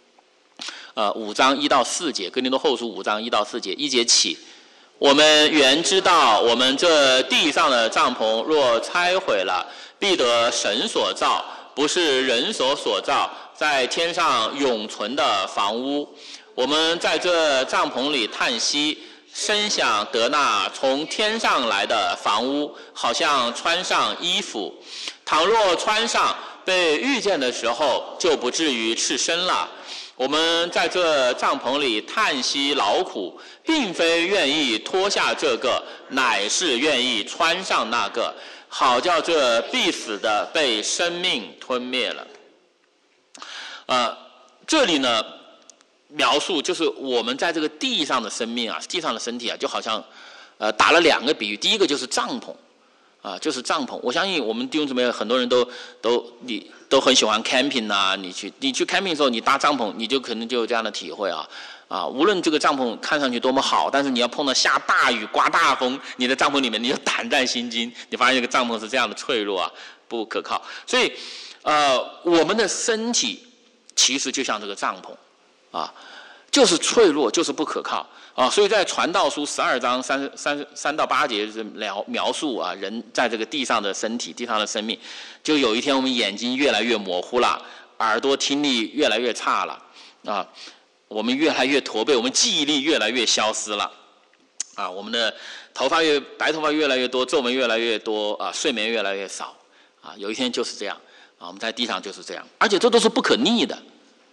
Speaker 1: 5章1到4节，哥林多后书5章1到4节，1节起，我们原知道，我们这地上的帐篷若拆毁了，必得神所造，不是人所造，在天上永存的房屋。我们在这帐篷里叹息，深想得那从天上来的房屋，好像穿上衣服。倘若穿上，被遇见的时候，就不至于赤身了。我们在这帐篷里叹息劳苦，并非愿意脱下这个，乃是愿意穿上那个，好叫这必死的被生命吞灭了。这里呢描述就是我们在这个地上的生命地上的身体就好像打了2个比喻。第一个就是帐篷就是帐篷。我相信我们弟兄姊妹很多人都很喜欢 camping 你去 camping 的时候，你搭帐篷，你就可能就有这样的体会无论这个帐篷看上去多么好，但是你要碰到下大雨刮大风，你的帐篷里面你就胆战心惊，你发现这个帐篷是这样的脆弱不可靠。所以我们的身体其实就像这个帐篷就是脆弱，就是不可靠所以在传道书12章3到8节是描述人在这个地上的身体，地上的生命，就有一天我们眼睛越来越模糊了，耳朵听力越来越差了我们越来越驼背，我们记忆力越来越消失了我们的白头发越来越多，皱纹越来越多睡眠越来越少有一天就是这样我们在地上就是这样，而且这都是不可逆的，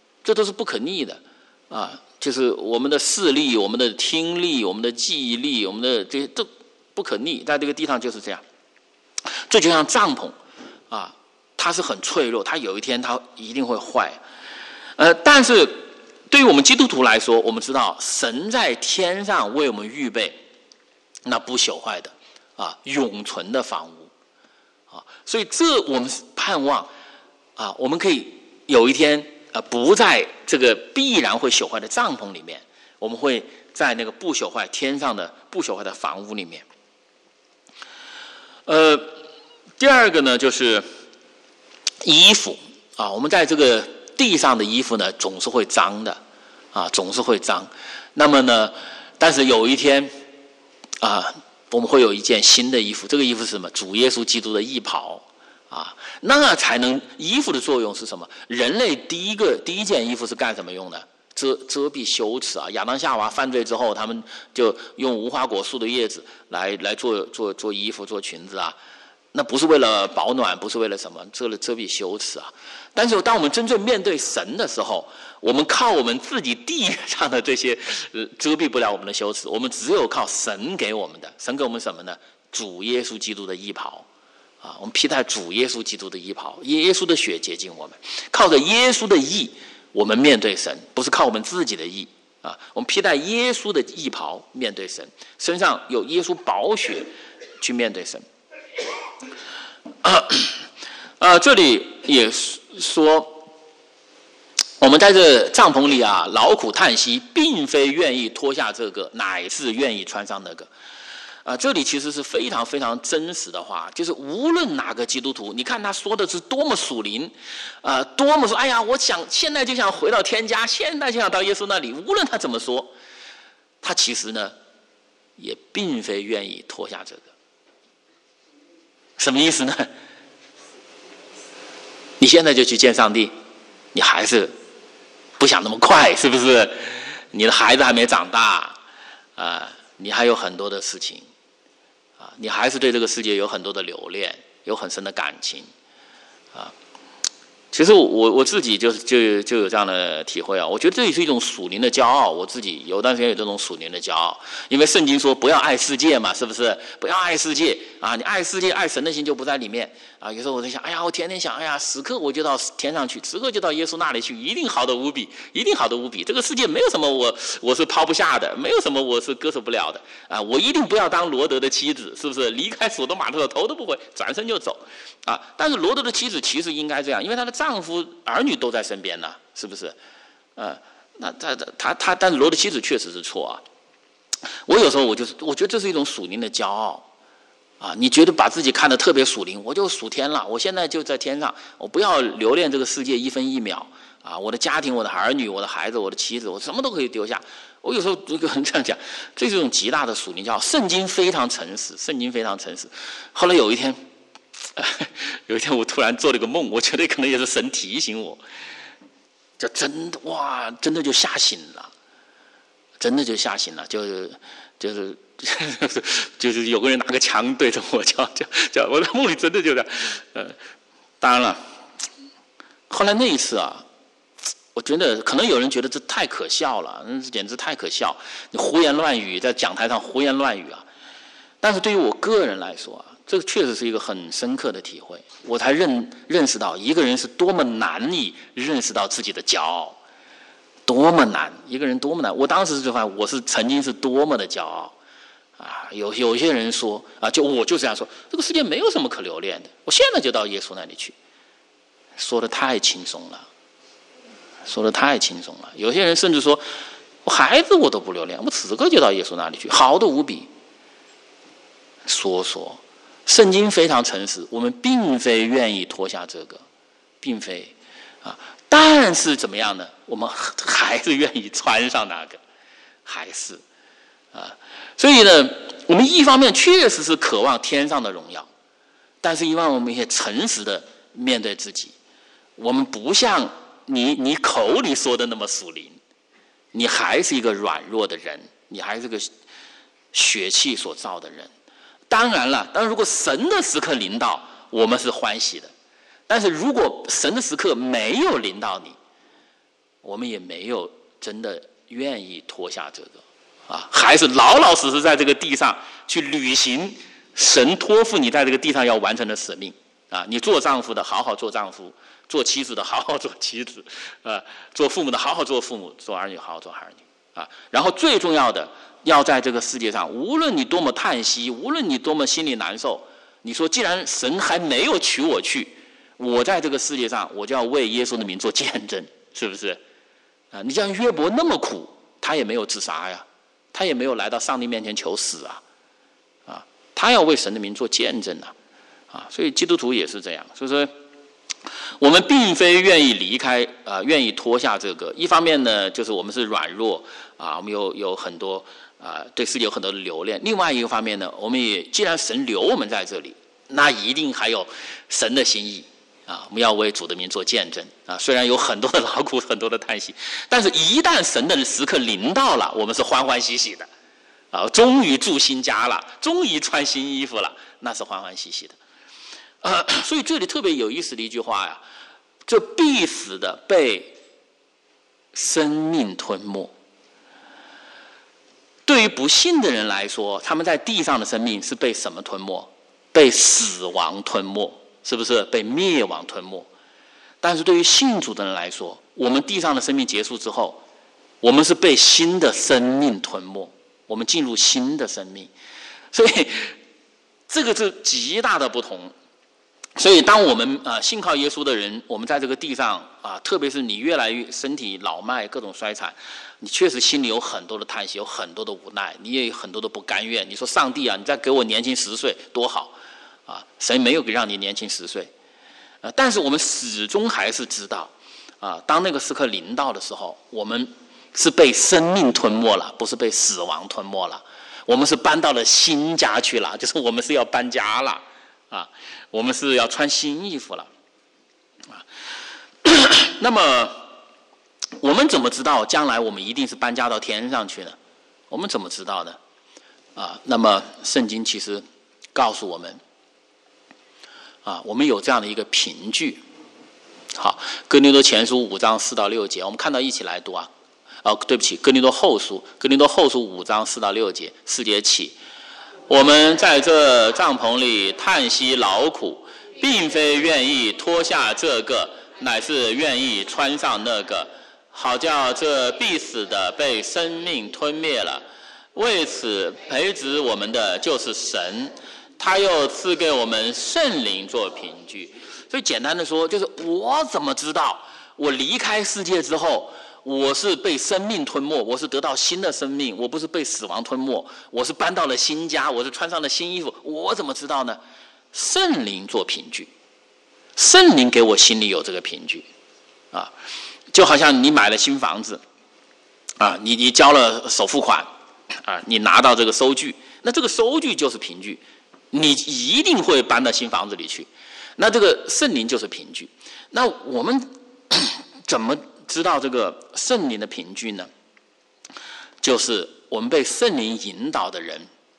Speaker 1: 就是我们的视力、我们的听力、我们的记忆力、我们的这不可逆，在这个地上就是这样。这就像帐篷它是很脆弱，它有一天它一定会坏但是对于我们基督徒来说，我们知道神在天上为我们预备那不朽坏的永存的房屋所以这我们盼望我们可以有一天不在这个必然会朽坏的帐篷里面，我们会在那个不朽坏天上的不朽坏的房屋里面。第二个呢，就是衣服啊，我们在这个地上的衣服呢，总是会脏的啊，总是会脏。那么呢，但是有一天啊，我们会有一件新的衣服，这个衣服是什么？主耶稣基督的义袍啊，那才能衣服的作用是什么？人类第一件衣服是干什么用的？遮蔽羞耻啊！亚当夏娃犯罪之后，他们就用无花果树的叶子来做衣服、做裙子啊。那不是为了保暖，不是为了什么，遮蔽羞耻啊。但是当我们真正面对神的时候，我们靠我们自己地上的这些遮蔽不了我们的羞耻，我们只有靠神给我们的。神给我们什么呢？主耶稣基督的义袍啊！我们披戴主耶稣基督的义袍，耶稣的血洁净我们，靠着耶稣的义，我们面对神，不是靠我们自己的义啊！我们披戴耶稣的义袍面对神，身上有耶稣宝血去面对神。这里也说，我们在这帐篷里啊，劳苦叹息，并非愿意脱下这个，乃是愿意穿上那个。这里其实是非常非常真实的话，就是无论哪个基督徒，你看他说的是多么属灵，多么说，哎呀，我现在就想回到天家，现在就想到耶稣那里。无论他怎么说，他其实呢，也并非愿意脱下这个。什么意思呢？你现在就去见上帝，你还是不想那么快，是不是？你的孩子还没长大，你还有很多的事情，你还是对这个世界有很多的留恋，有很深的感情，其实我自己就有这样的体会啊，我觉得这也是一种属灵的骄傲。我自己有段时间有这种属灵的骄傲，因为圣经说不要爱世界嘛，是不是？不要爱世界啊！你爱世界，爱神的心就不在里面啊。有时候我在想，哎呀，我天天想，哎呀，时刻我就到天上去，时刻就到耶稣那里去，一定好的无比，一定好的无比。这个世界没有什么我是抛不下的，没有什么我是割舍不了的啊！我一定不要当罗德的妻子，是不是？离开索多玛特头都不回，转身就走啊！但是罗德的妻子其实应该这样，因为她的丈夫儿女都在身边呢，是不是？那他，但是罗德妻子确实是错啊。我有时候我觉得这是一种属灵的骄傲啊！你觉得把自己看得特别属灵，我就属天了，我现在就在天上，我不要留恋这个世界一分一秒啊！我的家庭、我的儿女、我的孩子、我的妻子，我什么都可以丢下。我有时候就跟人这样讲，这是一种极大的属灵骄傲。圣经非常诚实，圣经非常诚实。后来有一天我突然做了个梦，我觉得可能也是神提醒我，就真的就吓醒了，真的就吓醒了，就是有个人拿个枪对着我叫，我的梦里真的就这样。当然了，后来那一次啊，我觉得可能有人觉得这太可笑了，简直太可笑，你胡言乱语，在讲台上胡言乱语啊。但是对于我个人来说啊，这个确实是一个很深刻的体会，我才认识到一个人是多么难以认识到自己的骄傲，多么难，一个人多么难。我当时就发现，我是曾经是多么的骄傲啊！有些人说啊，我就这样说，这个世界没有什么可留恋的，我现在就到耶稣那里去，说的太轻松了，说的太轻松了。有些人甚至说，我孩子我都不留恋，我此刻就到耶稣那里去，好的无比。说圣经非常诚实，我们并非愿意脱下这个，并非啊，但是怎么样呢？我们还是愿意穿上那个，还是啊。所以呢，我们一方面确实是渴望天上的荣耀，但是一方面我们也诚实的面对自己，我们不像你口里说的那么属灵，你还是一个软弱的人，你还是个血气所造的人。当然了，如果神的时刻临到，我们是欢喜的；但是如果神的时刻没有临到你，我们也没有真的愿意脱下这个啊，还是老老实实在这个地上去履行神托付你在这个地上要完成的使命啊！你做丈夫的好好做丈夫，做妻子的好好做妻子，做父母的好好做父母，做儿女好好做儿女啊！然后最重要的，要在这个世界上，无论你多么叹息，无论你多么心里难受，你说既然神还没有取我去，我在这个世界上，我就要为耶稣的名做见证，是不是？啊，你像约伯那么苦，他也没有自杀呀，他也没有来到上帝面前求死他要为神的名做见证啊，所以基督徒也是这样，所以说我们并非愿意离开愿意脱下这个。一方面呢，就是我们是软弱我们有很多对世界有很多的留恋；另外一个方面呢，我们也既然神留我们在这里，那一定还有神的心意我们要为主的名做见证虽然有很多的劳苦，很多的叹息，但是一旦神的时刻临到了，我们是欢欢喜喜的终于住新家了，终于穿新衣服了，那是欢欢喜喜的。所以这里特别有意思的一句话这必死的被生命吞没。对于不信的人来说，他们在地上的生命是被什么吞没？被死亡吞没，是不是？被灭亡吞没。但是对于信主的人来说，我们地上的生命结束之后，我们是被新的生命吞没，我们进入新的生命。所以这个是极大的不同。所以当我们信靠耶稣的人，我们在这个地上特别是你越来越身体老迈，各种衰残，你确实心里有很多的叹息，有很多的无奈，你也有很多的不甘愿。你说上帝你再给我年轻10岁多好神没有让你年轻10岁但是我们始终还是知道当那个时刻临到的时候，我们是被生命吞没了，不是被死亡吞没了。我们是搬到了新家去了，就是我们是要搬家了我们是要穿新衣服了那么我们怎么知道将来我们一定是搬家到天上去呢？我们怎么知道呢那么圣经其实告诉我们我们有这样的一个凭据。好，哥林多前书5章4到6节，我们看到一起来读对不起，哥林多后书5章4到6节，4节起，我们在这帐篷里叹息劳苦，并非愿意脱下这个，乃是愿意穿上那个，好叫这必死的被生命吞灭了。为此培植我们的就是神，他又赐给我们圣灵做凭据。所以简单的说，就是我怎么知道我离开世界之后我是被生命吞没，我是得到新的生命，我不是被死亡吞没，我是搬到了新家，我是穿上了新衣服，我怎么知道呢？圣灵做凭据，圣灵给我心里有这个凭据就好像你买了新房子你交了首付款你拿到这个收据，那这个收据就是凭据，你一定会搬到新房子里去，那这个圣灵就是凭据。那我们怎么知道这个圣灵的凭据呢？就是我们被圣灵引导的人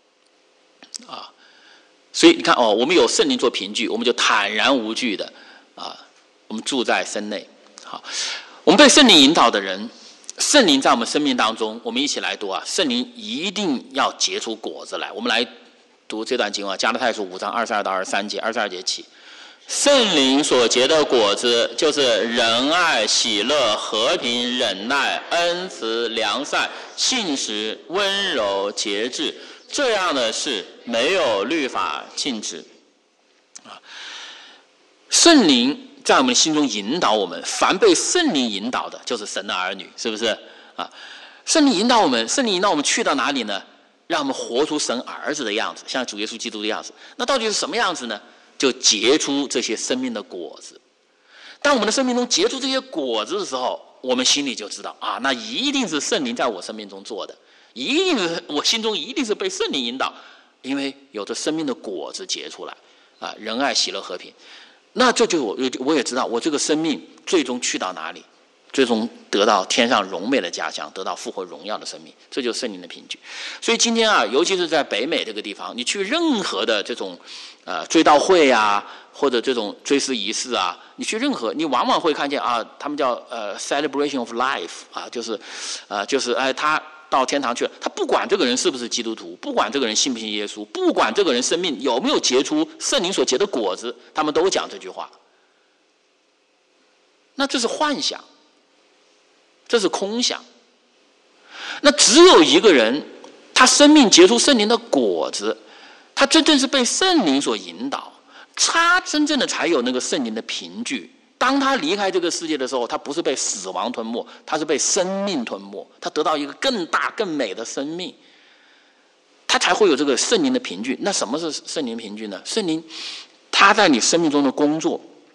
Speaker 1: 所以你看我们有圣灵做凭据，我们就坦然无惧的我们住在身内。好，我们被圣灵引导的人，圣灵在我们生命当中，我们一起来读圣灵一定要结出果子来。我们来读这段经文，加拉太书5章22到23节，22节起，圣灵所结的果子，就是仁爱、喜乐、和平、忍耐、恩慈、良善、信实、温柔、节制，这样的事没有律法禁止圣灵在我们心中引导我们，凡被圣灵引导的就是神的儿女，是不是圣灵引导我们，圣灵引导我们去到哪里呢？让我们活出神儿子的样子，像主耶稣基督的样子。那到底是什么样子呢？就结出这些生命的果子。当我们的生命中结出这些果子的时候，我们心里就知道那一定是圣灵在我生命中做的，一定是我心中一定是被圣灵引导，因为有着生命的果子结出来仁爱、喜乐、和平。那这就我也知道我这个生命最终去到哪里，最终得到天上荣美的家乡，得到复活荣耀的生命，这就是圣灵的凭据。所以今天尤其是在北美这个地方，你去任何的这种追悼会或者这种追思仪式你去任何，你往往会看见他们叫celebration of life 就是他到天堂去了，他不管这个人是不是基督徒，不管这个人信不信耶稣，不管这个人生命有没有结出圣灵所结的果子，他们都讲这句话。那这是幻想，这是空想。那只有一个人，他生命结出圣灵的果子，他真正是被圣灵所引导，他真正的才有那个圣灵的凭据。当他离开这个世界的时候，他不是被死亡吞没，他是被生命吞没，他得到一个更大更美的生命，他才会有这个圣灵的凭据。那什么是圣灵凭据呢？圣灵他在你生命中的工作，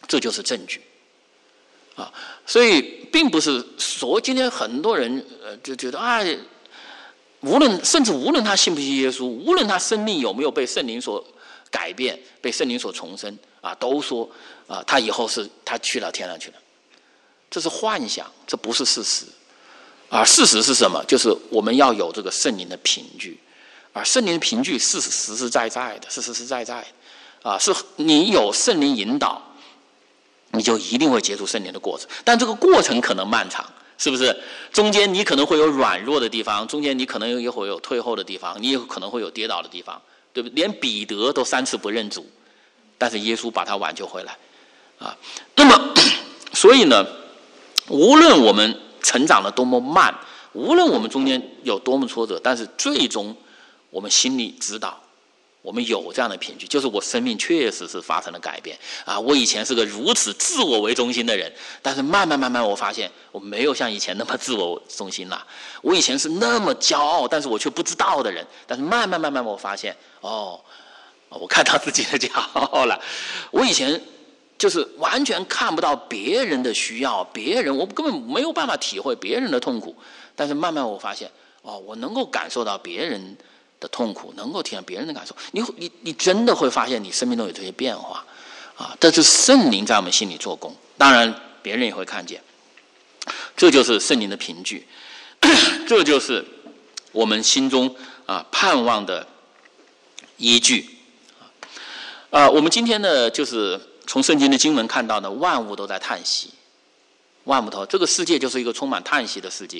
Speaker 1: 这就是证据啊。所以并不是说今天很多人就觉得甚至无论他信不信耶稣，无论他生命有没有被圣灵所改变，被圣灵所重生都说他以后他去了天上去了，这是幻想，这不是事实事实是什么？就是我们要有这个圣灵的凭据圣灵的凭据是实实在在的，是实实在在的是你有圣灵引导，你就一定会接触圣灵的过程，但这个过程可能漫长，是不是？中间你可能会有软弱的地方，中间你可能也会有退后的地方，你也可能会有跌倒的地方，对不对？连彼得都3次不认主，但是耶稣把他挽救回来那么所以呢，无论我们成长的多么慢，无论我们中间有多么挫折，但是最终我们心里知道我们有这样的凭据，就是我生命确实是发生了改变我以前是个如此自我为中心的人，但是慢慢我发现我没有像以前那么自我中心了。我以前是那么骄傲，但是我却不知道的人，但是慢慢我发现我看到自己的骄傲了。我以前就是完全看不到别人的需要，我根本没有办法体会别人的痛苦，但是慢慢我发现我能够感受到别人的痛苦，能够体验别人的感受，你真的会发现你生命中有这些变化这就是圣灵在我们心里做工，当然别人也会看见，这就是圣灵的凭据这就是我们心中盼望的依据我们今天呢，就是从圣经的经文看到呢，万物都在叹息，这个世界就是一个充满叹息的世界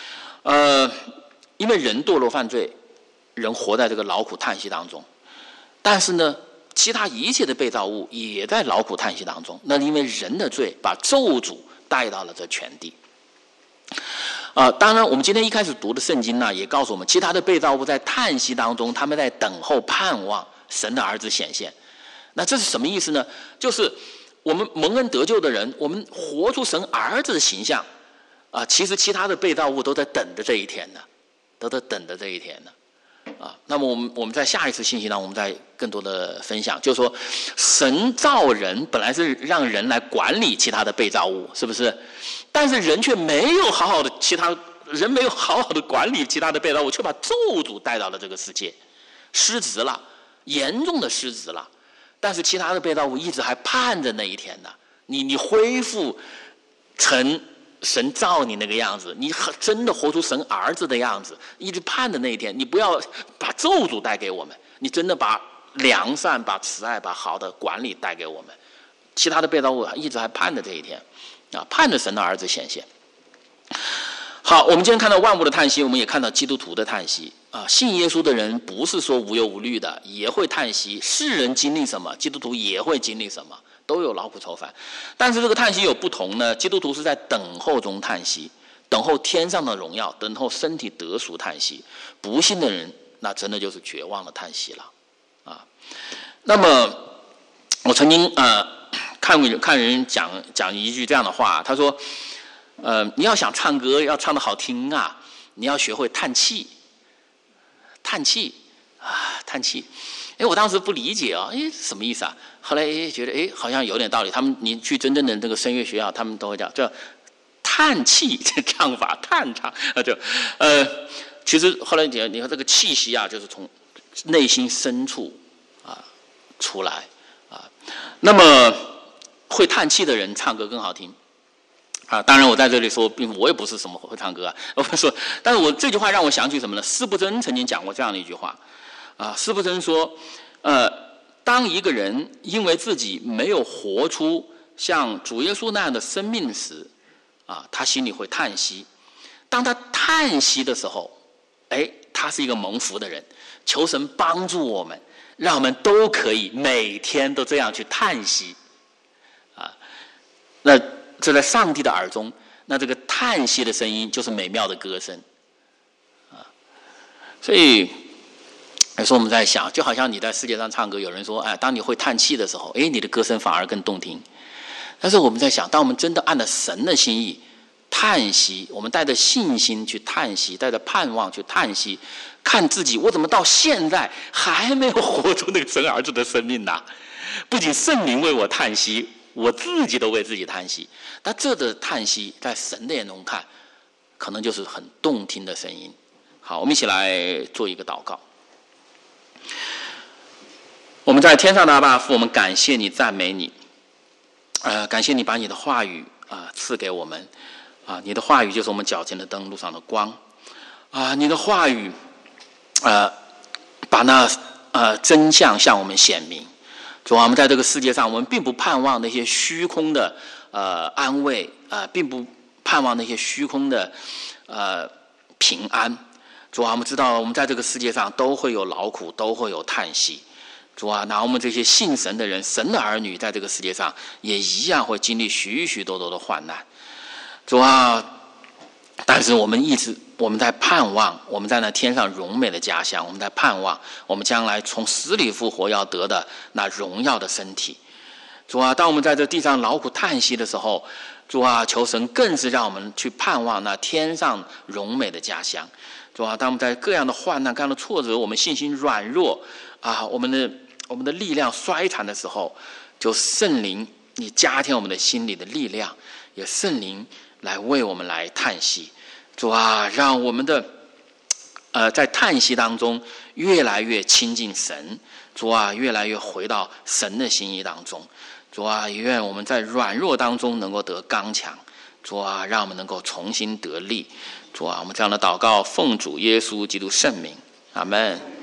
Speaker 1: 因为人堕落犯罪，人活在这个劳苦叹息当中，但是呢，其他一切的被造物也在劳苦叹息当中。那因为人的罪把咒诅带到了这全地当然我们今天一开始读的圣经呢，也告诉我们其他的被造物在叹息当中，他们在等候盼望神的儿子显现。那这是什么意思呢？就是我们蒙恩得救的人，我们活出神儿子的形象其实其他的被造物都在等着这一天呢，那么我们在下一次信息呢，我们再更多的分享，就是说神造人本来是让人来管理其他的被造物，是不是？但是人却没有好好的管理其他的被造物，却把咒诅带到了这个世界，失职了，严重的失职了。但是其他的被造物一直还盼着那一天呢，你恢复成神造你那个样子，你真的活出神儿子的样子，一直盼着那一天。你不要把咒诅带给我们，你真的把良善、把慈爱、把好的管理带给我们。其他的被造物一直还盼着这一天盼着神的儿子显现。好，我们今天看到万物的叹息，我们也看到基督徒的叹息信耶稣的人不是说无忧无虑的，也会叹息。世人经历什么，基督徒也会经历什么，都有劳苦愁烦。但是这个叹息有不同呢，基督徒是在等候中叹息，等候天上的荣耀，等候身体得赎叹息。不信的人，那真的就是绝望的叹息了那么我曾经看人讲一句这样的话，他说你要想唱歌要唱得好听你要学会叹气。我当时不理解什么意思后来觉得好像有点道理。你去真正的这个声乐学校，他们都会讲叫叹气这唱法，叹唱其实后来你看这个气息就是从内心深处出来那么会叹气的人唱歌更好听当然我在这里说，我也不是什么会唱歌我说，但是我这句话让我想起什么呢？司布真曾经讲过这样的一句话司布真说当一个人因为自己没有活出像主耶稣那样的生命时他心里会叹息。当他叹息的时候他是一个蒙福的人。求神帮助我们，让我们都可以每天都这样去叹息那这在上帝的耳中，那这个叹息的声音就是美妙的歌声所以有时候我们在想，就好像你在世界上唱歌，有人说当你会叹气的时候你的歌声反而更动听。但是我们在想，当我们真的按照神的心意叹息，我们带着信心去叹息，带着盼望去叹息，看自己我怎么到现在还没有活出那个神儿子的生命不仅圣灵为我叹息， 我自己都为自己叹息。但这的叹息，在神的眼中看，可能就是很动听的声音。好，我们一起来做一个祷告。我们在天上的阿爸父，我们感谢你，赞美你，感谢你把你的话语赐给我们，你的话语就是我们脚前的灯，路上的光，你的话语把那真相向我们显明。主啊，我们在这个世界上，我们并不盼望那些虚空的安慰，并不盼望那些虚空的平安。主啊，我们知道我们在这个世界上都会有劳苦，都会有叹息。主啊，那我们这些信神的人，神的儿女，在这个世界上也一样会经历许许多多的患难。主啊，但是我们在盼望，我们在那天上荣美的家乡，我们在盼望我们将来从死里复活要得的那荣耀的身体。主啊，当我们在这地上劳苦叹息的时候，主啊，求神更是让我们去盼望那天上荣美的家乡。主啊，当我们在各样的患难、各样的挫折，我们信心软弱我们的力量衰残的时候，就圣灵你加添我们的心里的力量，也圣灵来为我们来叹息。主啊，让我们的在叹息当中越来越亲近神。主啊，越来越回到神的心意当中。主啊，也愿我们在软弱当中能够得刚强。主啊，让我们能够重新得力。主啊，我们这样的祷告奉主耶稣基督圣名，阿们。